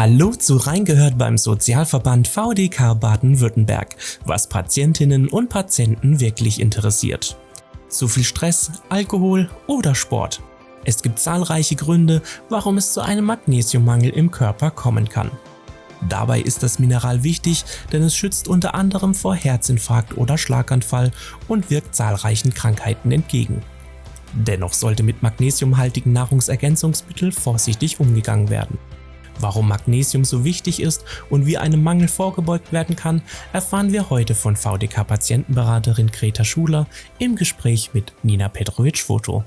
Hallo zu Reingehört beim Sozialverband VDK Baden-Württemberg, was Patientinnen und Patienten wirklich interessiert. Zu viel Stress, Alkohol oder Sport. Es gibt zahlreiche Gründe, warum es zu einem Magnesiummangel im Körper kommen kann. Dabei ist das Mineral wichtig, denn es schützt unter anderem vor Herzinfarkt oder Schlaganfall und wirkt zahlreichen Krankheiten entgegen. Dennoch sollte mit magnesiumhaltigen Nahrungsergänzungsmitteln vorsichtig umgegangen werden. Warum Magnesium so wichtig ist und wie einem Mangel vorgebeugt werden kann, erfahren wir heute von VDK-Patientenberaterin Greta Schuler im Gespräch mit Nina Petrovic-Foto.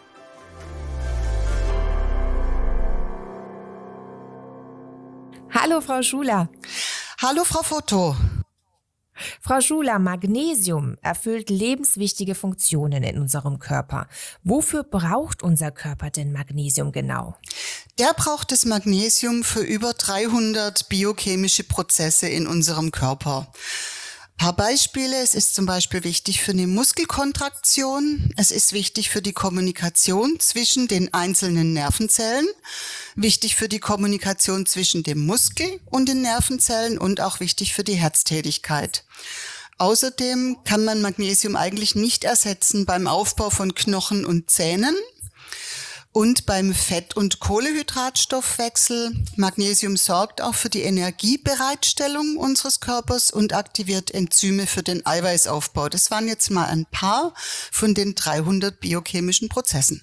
Hallo Frau Schuler. Hallo Frau Foto. Frau Schuler, Magnesium erfüllt lebenswichtige Funktionen in unserem Körper. Wofür braucht unser Körper denn Magnesium genau? Der braucht das Magnesium für über 300 biochemische Prozesse in unserem Körper. Ein paar Beispiele: Es ist zum Beispiel wichtig für eine Muskelkontraktion, es ist wichtig für die Kommunikation zwischen den einzelnen Nervenzellen, wichtig für die Kommunikation zwischen dem Muskel und den Nervenzellen und auch wichtig für die Herztätigkeit. Außerdem kann man Magnesium eigentlich nicht ersetzen beim Aufbau von Knochen und Zähnen und beim Fett- und Kohlehydratstoffwechsel. Magnesium sorgt auch für die Energiebereitstellung unseres Körpers und aktiviert Enzyme für den Eiweißaufbau. Das waren jetzt mal ein paar von den 300 biochemischen Prozessen.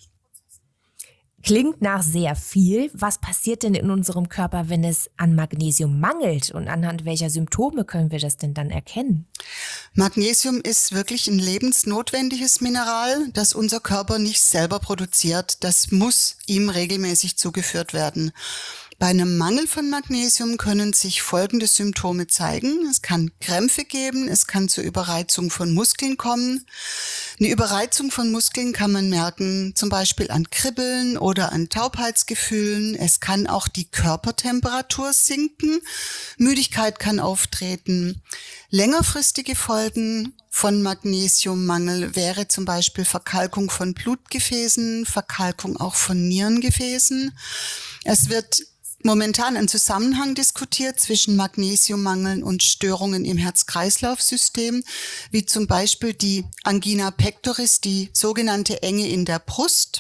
Klingt nach sehr viel. Was passiert denn in unserem Körper, wenn es an Magnesium mangelt? Und anhand welcher Symptome können wir das denn dann erkennen? Magnesium ist wirklich ein lebensnotwendiges Mineral, das unser Körper nicht selber produziert. Das muss ihm regelmäßig zugeführt werden. Bei einem Mangel von Magnesium können sich folgende Symptome zeigen. Es kann Krämpfe geben, es kann zur Überreizung von Muskeln kommen. Eine Überreizung von Muskeln kann man merken, zum Beispiel an Kribbeln oder an Taubheitsgefühlen. Es kann auch die Körpertemperatur sinken. Müdigkeit kann auftreten. Längerfristige Folgen von Magnesiummangel wäre zum Beispiel Verkalkung von Blutgefäßen, Verkalkung auch von Nierengefäßen. Es wird momentan ein Zusammenhang diskutiert zwischen Magnesiummangel und Störungen im Herz-Kreislauf-System, wie zum Beispiel die Angina pectoris, die sogenannte Enge in der Brust.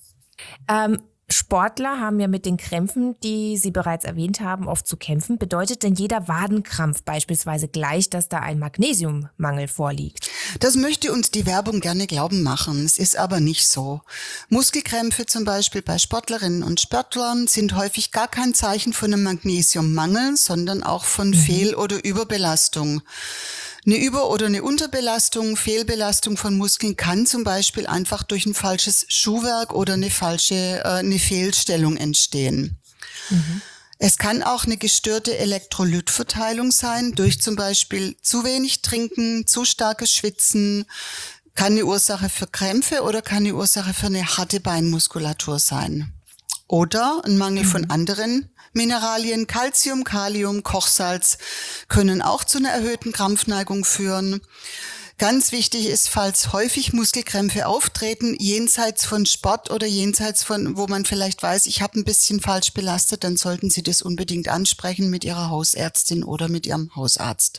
Sportler haben ja mit den Krämpfen, die Sie bereits erwähnt haben, oft zu kämpfen. Bedeutet denn jeder Wadenkrampf beispielsweise gleich, dass da ein Magnesiummangel vorliegt? Das möchte uns die Werbung gerne glauben machen. Es ist aber nicht so. Muskelkrämpfe zum Beispiel bei Sportlerinnen und Sportlern sind häufig gar kein Zeichen von einem Magnesiummangel, sondern auch von Fehl- oder Überbelastung. Eine Über- oder eine Unterbelastung, Fehlbelastung von Muskeln kann zum Beispiel einfach durch ein falsches Schuhwerk oder eine Fehlstellung entstehen. Es kann auch eine gestörte Elektrolytverteilung sein, durch zum Beispiel zu wenig Trinken, zu starkes Schwitzen, kann eine Ursache für Krämpfe oder kann eine Ursache für eine harte Beinmuskulatur sein. Oder ein Mangel von anderen Mineralien, Calcium, Kalium, Kochsalz können auch zu einer erhöhten Krampfneigung führen. Ganz wichtig ist, falls häufig Muskelkrämpfe auftreten, jenseits von Sport oder jenseits von, wo man vielleicht weiß, ich habe ein bisschen falsch belastet, dann sollten Sie das unbedingt ansprechen mit Ihrer Hausärztin oder mit Ihrem Hausarzt.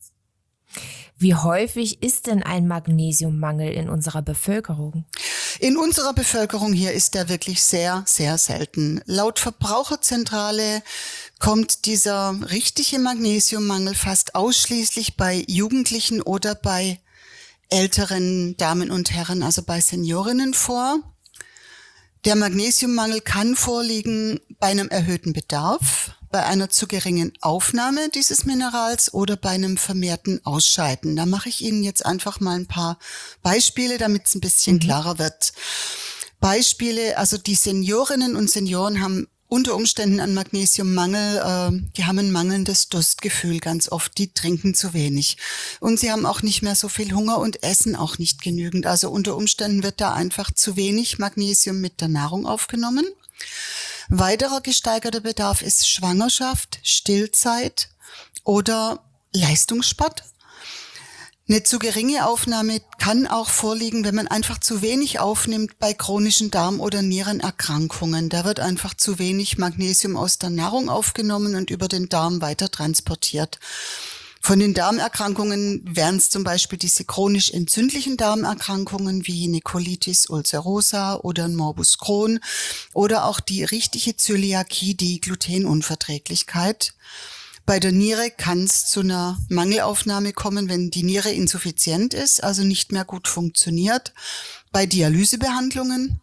Wie häufig ist denn ein Magnesiummangel in unserer Bevölkerung? In unserer Bevölkerung hier ist der wirklich sehr, sehr selten. Laut Verbraucherzentrale kommt dieser richtige Magnesiummangel fast ausschließlich bei Jugendlichen oder bei älteren Damen und Herren, also bei Seniorinnen vor. Der Magnesiummangel kann vorliegen bei einem erhöhten Bedarf, bei einer zu geringen Aufnahme dieses Minerals oder bei einem vermehrten Ausscheiden. Da mache ich Ihnen jetzt einfach mal ein paar Beispiele, damit es ein bisschen klarer wird. Beispiele, also die Seniorinnen und Senioren haben unter Umständen einen Magnesiummangel, die haben ein mangelndes Durstgefühl ganz oft, die trinken zu wenig. Und sie haben auch nicht mehr so viel Hunger und essen auch nicht genügend. Also unter Umständen wird da einfach zu wenig Magnesium mit der Nahrung aufgenommen. Weiterer gesteigerter Bedarf ist Schwangerschaft, Stillzeit oder Leistungssport. Eine zu geringe Aufnahme kann auch vorliegen, wenn man einfach zu wenig aufnimmt bei chronischen Darm- oder Nierenerkrankungen. Da wird einfach zu wenig Magnesium aus der Nahrung aufgenommen und über den Darm weiter transportiert. Von den Darmerkrankungen wären es zum Beispiel diese chronisch entzündlichen Darmerkrankungen wie eine Colitis ulcerosa oder ein Morbus Crohn oder auch die richtige Zöliakie, die Glutenunverträglichkeit. Bei der Niere kann es zu einer Mangelaufnahme kommen, wenn die Niere insuffizient ist, also nicht mehr gut funktioniert. Bei Dialysebehandlungen.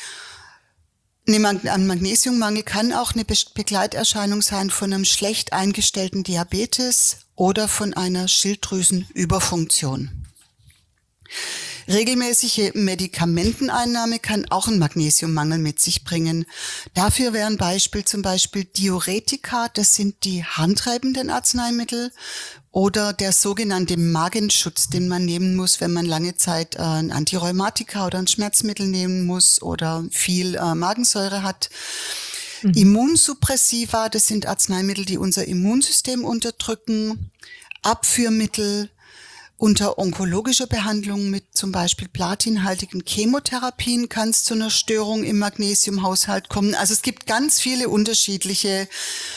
Ein Magnesiummangel kann auch eine Begleiterscheinung sein von einem schlecht eingestellten Diabetes oder von einer Schilddrüsenüberfunktion. Regelmäßige Medikamenteneinnahme kann auch einen Magnesiummangel mit sich bringen. Dafür wären zum Beispiel Diuretika, das sind die handreibenden Arzneimittel, oder der sogenannte Magenschutz, den man nehmen muss, wenn man lange Zeit ein Antirheumatika oder ein Schmerzmittel nehmen muss oder viel Magensäure hat. Immunsuppressiva, das sind Arzneimittel, die unser Immunsystem unterdrücken. Abführmittel unter onkologischer Behandlung mit zum Beispiel platinhaltigen Chemotherapien kann es zu einer Störung im Magnesiumhaushalt kommen. Also es gibt ganz viele unterschiedliche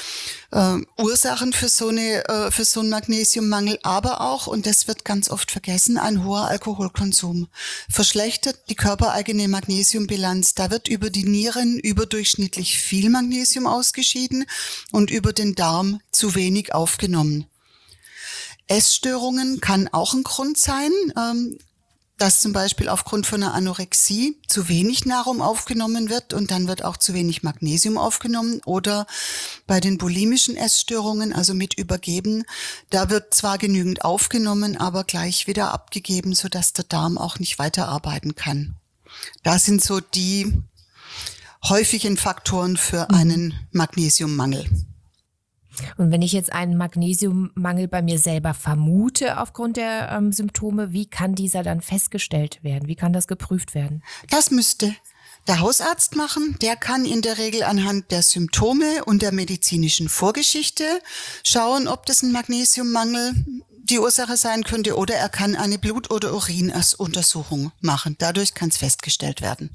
Ursachen für so einen Magnesiummangel, aber auch, und das wird ganz oft vergessen, ein hoher Alkoholkonsum verschlechtert die körpereigene Magnesiumbilanz. Da wird über die Nieren überdurchschnittlich viel Magnesium ausgeschieden und über den Darm zu wenig aufgenommen. Essstörungen kann auch ein Grund sein, dass zum Beispiel aufgrund von einer Anorexie zu wenig Nahrung aufgenommen wird und dann wird auch zu wenig Magnesium aufgenommen. Oder bei den bulimischen Essstörungen, also mit Übergeben, da wird zwar genügend aufgenommen, aber gleich wieder abgegeben, sodass der Darm auch nicht weiterarbeiten kann. Das sind so die häufigen Faktoren für einen Magnesiummangel. Und wenn ich jetzt einen Magnesiummangel bei mir selber vermute aufgrund der Symptome, wie kann dieser dann festgestellt werden? Wie kann das geprüft werden? Das müsste der Hausarzt machen. Der kann in der Regel anhand der Symptome und der medizinischen Vorgeschichte schauen, ob das ein Magnesiummangel die Ursache sein könnte, oder er kann eine Blut- oder Urinuntersuchung machen. Dadurch kann es festgestellt werden.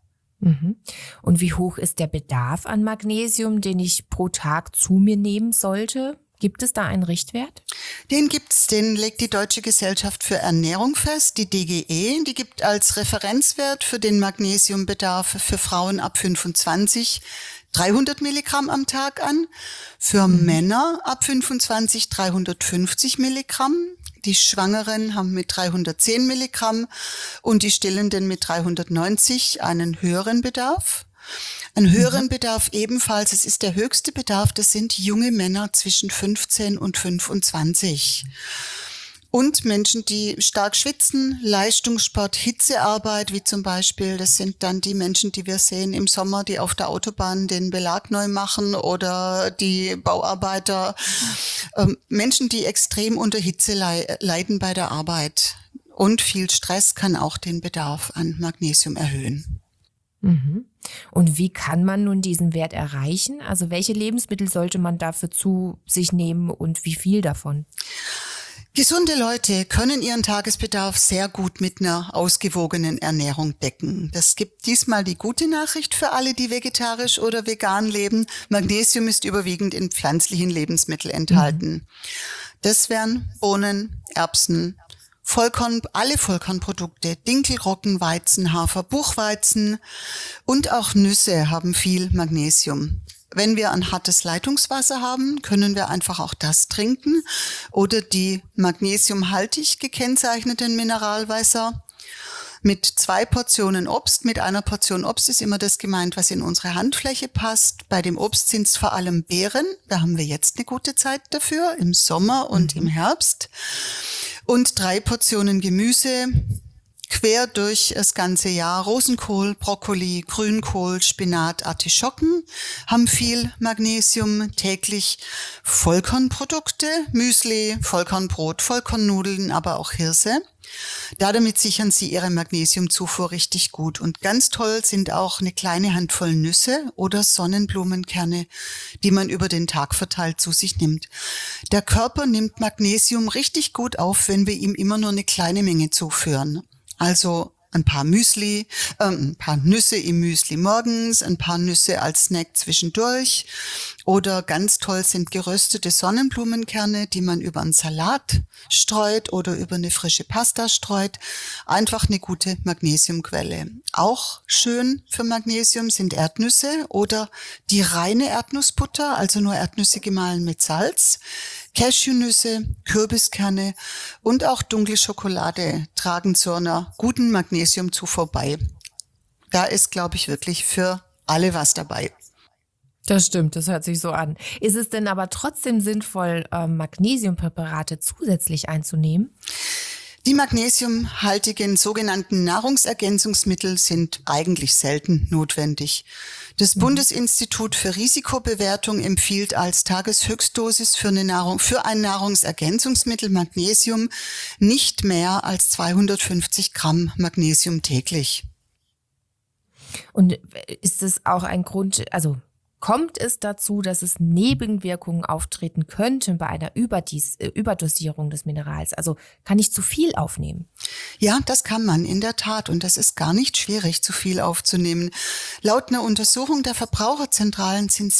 Und wie hoch ist der Bedarf an Magnesium, den ich pro Tag zu mir nehmen sollte? Gibt es da einen Richtwert? Den legt die Deutsche Gesellschaft für Ernährung fest, die DGE. Die gibt als Referenzwert für den Magnesiumbedarf für Frauen ab 25 300 Milligramm am Tag an, für Männer ab 25 350 Milligramm. Die Schwangeren haben mit 310 Milligramm und die Stillenden mit 390 einen höheren Bedarf. Einen höheren Bedarf ebenfalls, es ist der höchste Bedarf, das sind junge Männer zwischen 15 und 25. Und Menschen, die stark schwitzen, Leistungssport, Hitzearbeit, wie zum Beispiel, das sind dann die Menschen, die wir sehen im Sommer, die auf der Autobahn den Belag neu machen, oder die Bauarbeiter, Menschen, die extrem unter Hitze leiden bei der Arbeit. Und viel Stress kann auch den Bedarf an Magnesium erhöhen. Und wie kann man nun diesen Wert erreichen? Also welche Lebensmittel sollte man dafür zu sich nehmen und wie viel davon? Gesunde Leute können ihren Tagesbedarf sehr gut mit einer ausgewogenen Ernährung decken. Das gibt diesmal die gute Nachricht für alle, die vegetarisch oder vegan leben. Magnesium ist überwiegend in pflanzlichen Lebensmitteln enthalten. Das wären Bohnen, Erbsen, alle Vollkornprodukte, Dinkel, Roggen, Weizen, Hafer, Buchweizen und auch Nüsse haben viel Magnesium. Wenn wir ein hartes Leitungswasser haben, können wir einfach auch das trinken oder die magnesiumhaltig gekennzeichneten Mineralwässer mit 2 Portionen Obst. Mit einer Portion Obst ist immer das gemeint, was in unsere Handfläche passt. Bei dem Obst sind es vor allem Beeren. Da haben wir jetzt eine gute Zeit dafür, im Sommer und im Herbst. Und 3 Portionen Gemüse quer durch das ganze Jahr. Rosenkohl, Brokkoli, Grünkohl, Spinat, Artischocken haben viel Magnesium. Täglich Vollkornprodukte, Müsli, Vollkornbrot, Vollkornnudeln, aber auch Hirse. Damit sichern Sie Ihre Magnesiumzufuhr richtig gut. Und ganz toll sind auch eine kleine Handvoll Nüsse oder Sonnenblumenkerne, die man über den Tag verteilt zu sich nimmt. Der Körper nimmt Magnesium richtig gut auf, wenn wir ihm immer nur eine kleine Menge zuführen. Also ein paar Nüsse im Müsli morgens, ein paar Nüsse als Snack zwischendurch. Oder ganz toll sind geröstete Sonnenblumenkerne, die man über einen Salat streut oder über eine frische Pasta streut. Einfach eine gute Magnesiumquelle. Auch schön für Magnesium sind Erdnüsse oder die reine Erdnussbutter, also nur Erdnüsse gemahlen mit Salz. Cashewnüsse, Kürbiskerne und auch dunkle Schokolade tragen zu einer guten Magnesiumzufuhr bei. Da ist, glaube ich, wirklich für alle was dabei. Das stimmt, das hört sich so an. Ist es denn aber trotzdem sinnvoll, Magnesiumpräparate zusätzlich einzunehmen? Die magnesiumhaltigen sogenannten Nahrungsergänzungsmittel sind eigentlich selten notwendig. Das Bundesinstitut für Risikobewertung empfiehlt als Tageshöchstdosis für ein Nahrungsergänzungsmittel Magnesium nicht mehr als 250 Gramm Magnesium täglich. Und ist es auch ein Grund, also kommt es dazu, dass es Nebenwirkungen auftreten könnten bei einer Überdosierung des Minerals? Also kann ich zu viel aufnehmen? Ja, das kann man in der Tat und das ist gar nicht schwierig, zu viel aufzunehmen. Laut einer Untersuchung der Verbraucherzentralen sind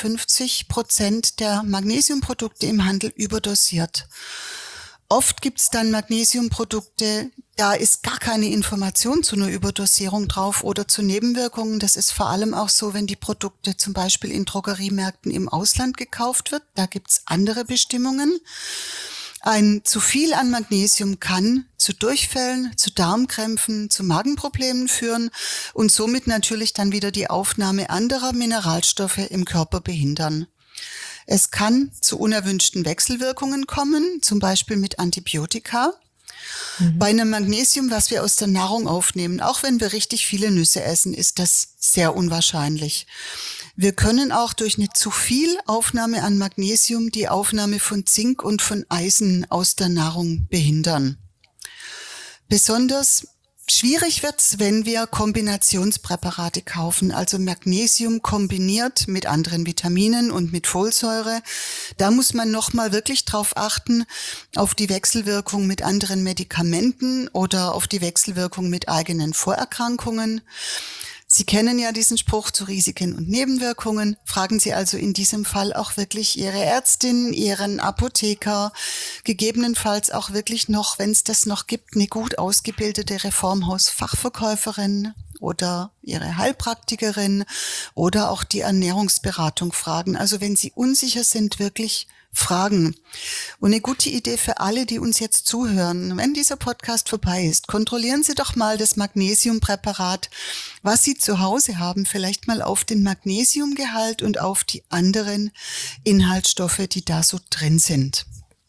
57% der Magnesiumprodukte im Handel überdosiert. Oft gibt es dann Magnesiumprodukte, da ist gar keine Information zu einer Überdosierung drauf oder zu Nebenwirkungen. Das ist vor allem auch so, wenn die Produkte zum Beispiel in Drogeriemärkten im Ausland gekauft wird. Da gibt es andere Bestimmungen. Ein zu viel an Magnesium kann zu Durchfällen, zu Darmkrämpfen, zu Magenproblemen führen und somit natürlich dann wieder die Aufnahme anderer Mineralstoffe im Körper behindern. Es kann zu unerwünschten Wechselwirkungen kommen, zum Beispiel mit Antibiotika. Bei einem Magnesium, was wir aus der Nahrung aufnehmen, auch wenn wir richtig viele Nüsse essen, ist das sehr unwahrscheinlich. Wir können auch durch eine zu viel Aufnahme an Magnesium die Aufnahme von Zink und von Eisen aus der Nahrung behindern. Besonders schwierig wird's, wenn wir Kombinationspräparate kaufen, also Magnesium kombiniert mit anderen Vitaminen und mit Folsäure. Da muss man nochmal wirklich drauf achten, auf die Wechselwirkung mit anderen Medikamenten oder auf die Wechselwirkung mit eigenen Vorerkrankungen. Sie kennen ja diesen Spruch zu Risiken und Nebenwirkungen. Fragen Sie also in diesem Fall auch wirklich Ihre Ärztin, Ihren Apotheker, gegebenenfalls auch wirklich noch, wenn es das noch gibt, eine gut ausgebildete Reformhaus-Fachverkäuferin oder Ihre Heilpraktikerin oder auch die Ernährungsberatung fragen. Also wenn Sie unsicher sind, wirklich fragen. Und eine gute Idee für alle, die uns jetzt zuhören, wenn dieser Podcast vorbei ist, kontrollieren Sie doch mal das Magnesiumpräparat, was Sie zu Hause haben, vielleicht mal auf den Magnesiumgehalt und auf die anderen Inhaltsstoffe, die da so drin sind.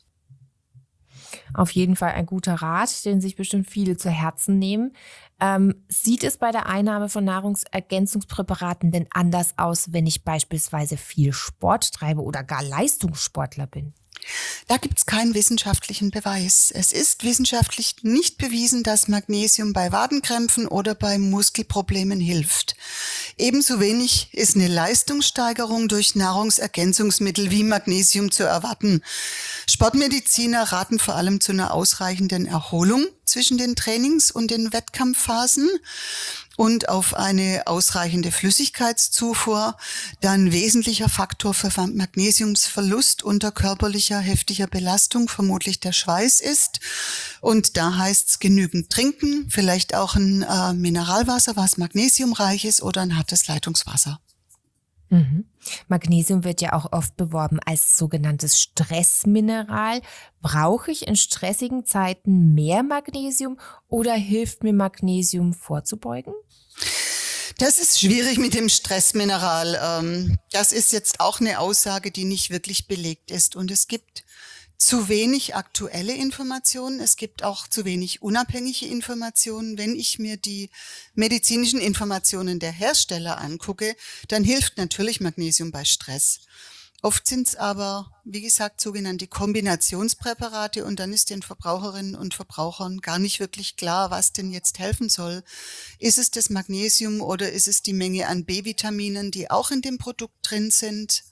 Auf jeden Fall ein guter Rat, den sich bestimmt viele zu Herzen nehmen. Sieht es bei der Einnahme von Nahrungsergänzungspräparaten denn anders aus, wenn ich beispielsweise viel Sport treibe oder gar Leistungssportler bin? Da gibt's keinen wissenschaftlichen Beweis. Es ist wissenschaftlich nicht bewiesen, dass Magnesium bei Wadenkrämpfen oder bei Muskelproblemen hilft. Ebenso wenig ist eine Leistungssteigerung durch Nahrungsergänzungsmittel wie Magnesium zu erwarten. Sportmediziner raten vor allem zu einer ausreichenden Erholung zwischen den Trainings- und den Wettkampfphasen und auf eine ausreichende Flüssigkeitszufuhr, da ein wesentlicher Faktor für Magnesiumsverlust unter körperlicher heftiger Belastung vermutlich der Schweiß ist. Und da heißt es genügend trinken, vielleicht auch ein Mineralwasser, was magnesiumreich ist, oder ein hartes Leitungswasser. Magnesium wird ja auch oft beworben als sogenanntes Stressmineral. Brauche ich in stressigen Zeiten mehr Magnesium oder hilft mir Magnesium vorzubeugen? Das ist schwierig mit dem Stressmineral. Das ist jetzt auch eine Aussage, die nicht wirklich belegt ist. Und es gibt zu wenig aktuelle Informationen. Es gibt auch zu wenig unabhängige Informationen. Wenn ich mir die medizinischen Informationen der Hersteller angucke, dann hilft natürlich Magnesium bei Stress. Oft sind es aber, wie gesagt, sogenannte Kombinationspräparate und dann ist den Verbraucherinnen und Verbrauchern gar nicht wirklich klar, was denn jetzt helfen soll. Ist es das Magnesium oder ist es die Menge an B-Vitaminen, die auch in dem Produkt drin sind?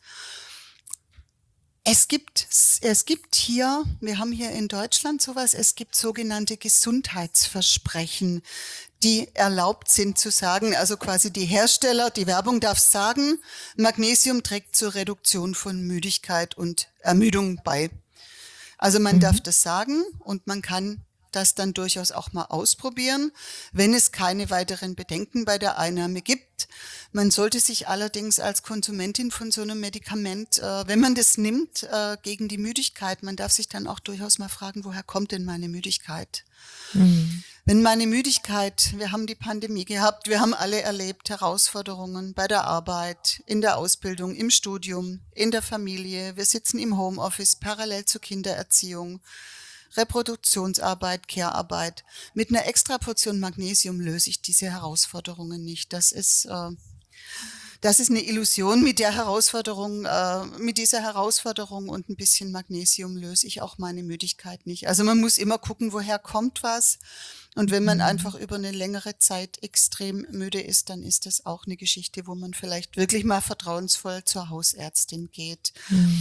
Es gibt hier, wir haben hier in Deutschland sowas, es gibt sogenannte Gesundheitsversprechen, die erlaubt sind zu sagen, also quasi die Hersteller, die Werbung darf sagen, Magnesium trägt zur Reduktion von Müdigkeit und Ermüdung bei. Also man darf das sagen und man kann das dann durchaus auch mal ausprobieren, wenn es keine weiteren Bedenken bei der Einnahme gibt. Man sollte sich allerdings als Konsumentin von so einem Medikament, wenn man das nimmt, gegen die Müdigkeit, man darf sich dann auch durchaus mal fragen, woher kommt denn meine Müdigkeit? Wenn meine Müdigkeit, wir haben die Pandemie gehabt, wir haben alle erlebt Herausforderungen bei der Arbeit, in der Ausbildung, im Studium, in der Familie, wir sitzen im Homeoffice parallel zur Kindererziehung, Reproduktionsarbeit, Care-Arbeit. Mit einer extra Portion Magnesium löse ich diese Herausforderungen nicht. Das ist eine Illusion. Mit dieser Herausforderung und ein bisschen Magnesium löse ich auch meine Müdigkeit nicht. Also man muss immer gucken, woher kommt was. Und wenn man einfach über eine längere Zeit extrem müde ist, dann ist das auch eine Geschichte, wo man vielleicht wirklich mal vertrauensvoll zur Hausärztin geht.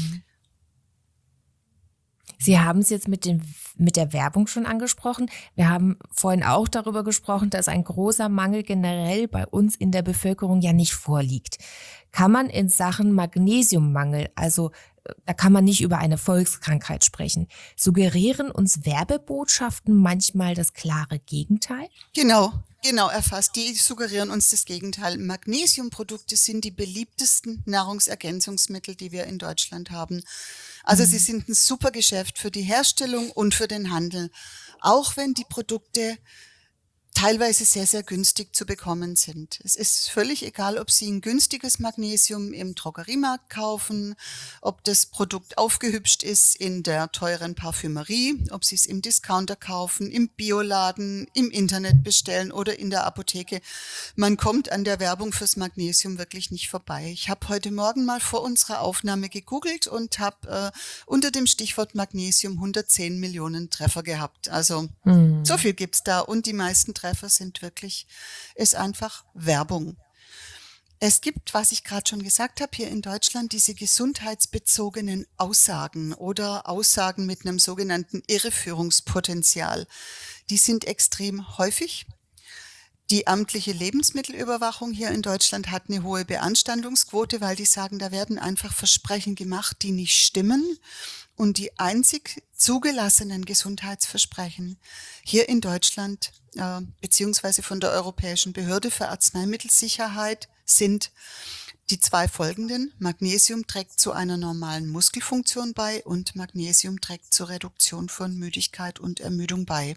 Sie haben es jetzt mit der Werbung schon angesprochen. Wir haben vorhin auch darüber gesprochen, dass ein großer Mangel generell bei uns in der Bevölkerung ja nicht vorliegt. Kann man in Sachen Magnesiummangel, also da kann man nicht über eine Volkskrankheit sprechen, suggerieren uns Werbebotschaften manchmal das klare Gegenteil? Genau erfasst. Die suggerieren uns das Gegenteil. Magnesiumprodukte sind die beliebtesten Nahrungsergänzungsmittel, die wir in Deutschland haben. Also sie sind ein super Geschäft für die Herstellung und für den Handel. Auch wenn die Produkte teilweise sehr, sehr günstig zu bekommen sind. Es ist völlig egal, ob Sie ein günstiges Magnesium im Drogeriemarkt kaufen, ob das Produkt aufgehübscht ist in der teuren Parfümerie, ob Sie es im Discounter kaufen, im Bioladen, im Internet bestellen oder in der Apotheke. Man kommt an der Werbung fürs Magnesium wirklich nicht vorbei. Ich habe heute Morgen mal vor unserer Aufnahme gegoogelt und habe unter dem Stichwort Magnesium 110 Millionen Treffer gehabt. Also so viel gibt's da und die meisten Treffer ist einfach Werbung. Es gibt, was ich gerade schon gesagt habe, hier in Deutschland diese gesundheitsbezogenen Aussagen oder Aussagen mit einem sogenannten Irreführungspotenzial. Die sind extrem häufig. Die amtliche Lebensmittelüberwachung hier in Deutschland hat eine hohe Beanstandungsquote, weil die sagen, da werden einfach Versprechen gemacht, die nicht stimmen. Und die einzig zugelassenen Gesundheitsversprechen hier in Deutschland beziehungsweise von der Europäischen Behörde für Arzneimittelsicherheit sind die zwei folgenden. Magnesium trägt zu einer normalen Muskelfunktion bei und Magnesium trägt zur Reduktion von Müdigkeit und Ermüdung bei.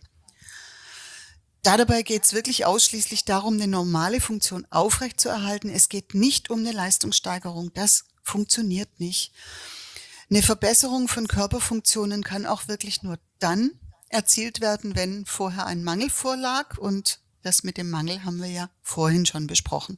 Dabei geht es wirklich ausschließlich darum, eine normale Funktion aufrechtzuerhalten. Es geht nicht um eine Leistungssteigerung. Das funktioniert nicht. Eine Verbesserung von Körperfunktionen kann auch wirklich nur dann erzielt werden, wenn vorher ein Mangel vorlag. Und das mit dem Mangel haben wir ja vorhin schon besprochen.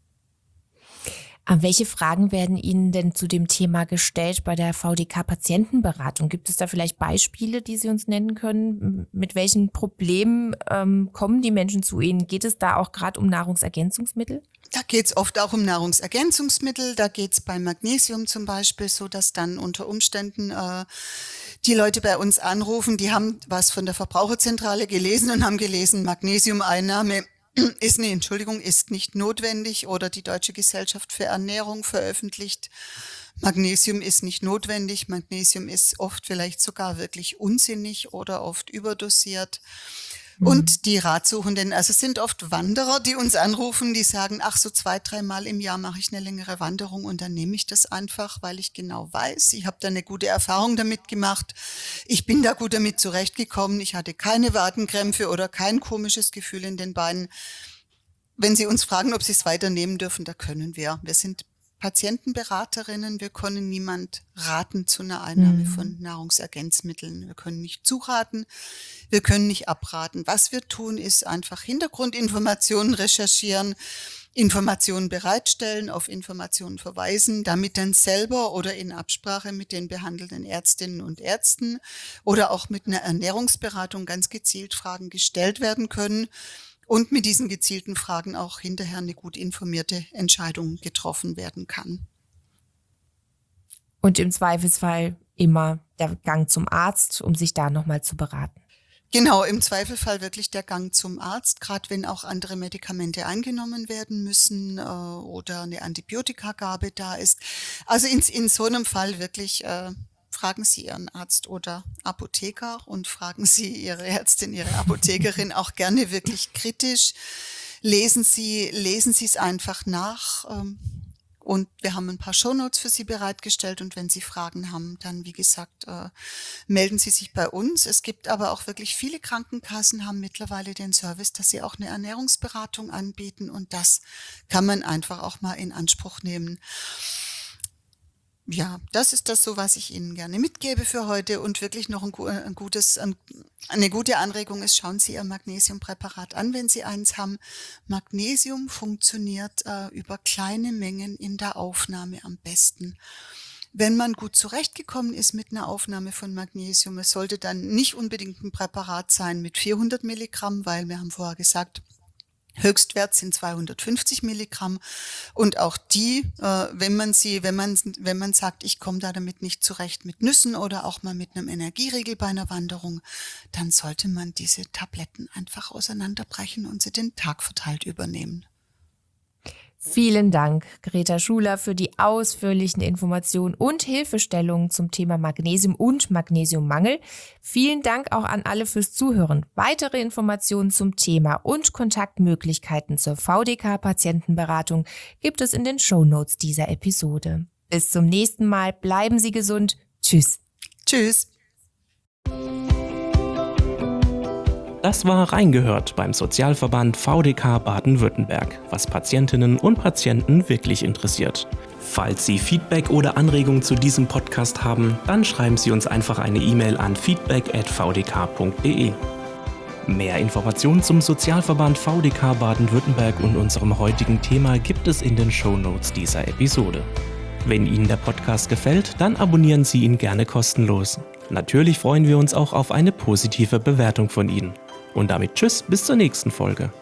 Welche Fragen werden Ihnen denn zu dem Thema gestellt bei der VDK-Patientenberatung? Gibt es da vielleicht Beispiele, die Sie uns nennen können? Mit welchen Problemen kommen die Menschen zu Ihnen? Geht es da auch gerade um Nahrungsergänzungsmittel? Da geht es oft auch um Nahrungsergänzungsmittel. Da geht es beim Magnesium zum Beispiel so, dass dann unter Umständen die Leute bei uns anrufen, die haben was von der Verbraucherzentrale gelesen und haben gelesen, Magnesiumeinnahme ist nicht notwendig, oder die Deutsche Gesellschaft für Ernährung veröffentlicht, Magnesium ist nicht notwendig, Magnesium ist oft vielleicht sogar wirklich unsinnig oder oft überdosiert. Und die Ratsuchenden, also es sind oft Wanderer, die uns anrufen, die sagen, ach, so 2-3 Mal im Jahr mache ich eine längere Wanderung und dann nehme ich das einfach, weil ich genau weiß, ich habe da eine gute Erfahrung damit gemacht. Ich bin da gut damit zurechtgekommen. Ich hatte keine Wadenkrämpfe oder kein komisches Gefühl in den Beinen. Wenn Sie uns fragen, ob Sie es weiternehmen dürfen, da können wir. Wir sind Patientenberaterinnen, wir können niemand raten zu einer Einnahme von Nahrungsergänzmitteln. Wir können nicht zuraten, wir können nicht abraten. Was wir tun, ist einfach Hintergrundinformationen recherchieren, Informationen bereitstellen, auf Informationen verweisen, damit dann selber oder in Absprache mit den behandelnden Ärztinnen und Ärzten oder auch mit einer Ernährungsberatung ganz gezielt Fragen gestellt werden können und mit diesen gezielten Fragen auch hinterher eine gut informierte Entscheidung getroffen werden kann. Und im Zweifelsfall immer der Gang zum Arzt, um sich da nochmal zu beraten. Genau, im Zweifelfall wirklich der Gang zum Arzt, gerade wenn auch andere Medikamente eingenommen werden müssen oder eine Antibiotikagabe da ist. Also in so einem Fall wirklich fragen Sie Ihren Arzt oder Apotheker und fragen Sie Ihre Ärztin, Ihre Apothekerin auch gerne wirklich kritisch. Lesen Sie es einfach nach. Und wir haben ein paar Shownotes für Sie bereitgestellt und wenn Sie Fragen haben, dann wie gesagt, melden Sie sich bei uns. Es gibt aber auch wirklich viele Krankenkassen haben mittlerweile den Service, dass sie auch eine Ernährungsberatung anbieten und das kann man einfach auch mal in Anspruch nehmen. Ja, das ist das so, was ich Ihnen gerne mitgebe für heute und wirklich noch eine gute Anregung ist, schauen Sie Ihr Magnesiumpräparat an, wenn Sie eins haben. Magnesium funktioniert über kleine Mengen in der Aufnahme am besten. Wenn man gut zurechtgekommen ist mit einer Aufnahme von Magnesium, es sollte dann nicht unbedingt ein Präparat sein mit 400 Milligramm, weil wir haben vorher gesagt, Höchstwert sind 250 Milligramm und auch die, wenn man sagt, ich komme da damit nicht zurecht mit Nüssen oder auch mal mit einem Energieriegel bei einer Wanderung, dann sollte man diese Tabletten einfach auseinanderbrechen und sie den Tag verteilt übernehmen. Vielen Dank, Greta Schuler, für die ausführlichen Informationen und Hilfestellungen zum Thema Magnesium und Magnesiummangel. Vielen Dank auch an alle fürs Zuhören. Weitere Informationen zum Thema und Kontaktmöglichkeiten zur VDK-Patientenberatung gibt es in den Shownotes dieser Episode. Bis zum nächsten Mal. Bleiben Sie gesund. Tschüss. Tschüss. Das war Reingehört beim Sozialverband VDK Baden-Württemberg, was Patientinnen und Patienten wirklich interessiert. Falls Sie Feedback oder Anregungen zu diesem Podcast haben, dann schreiben Sie uns einfach eine E-Mail an feedback@vdk.de. Mehr Informationen zum Sozialverband VDK Baden-Württemberg und unserem heutigen Thema gibt es in den Shownotes dieser Episode. Wenn Ihnen der Podcast gefällt, dann abonnieren Sie ihn gerne kostenlos. Natürlich freuen wir uns auch auf eine positive Bewertung von Ihnen. Und damit tschüss, bis zur nächsten Folge.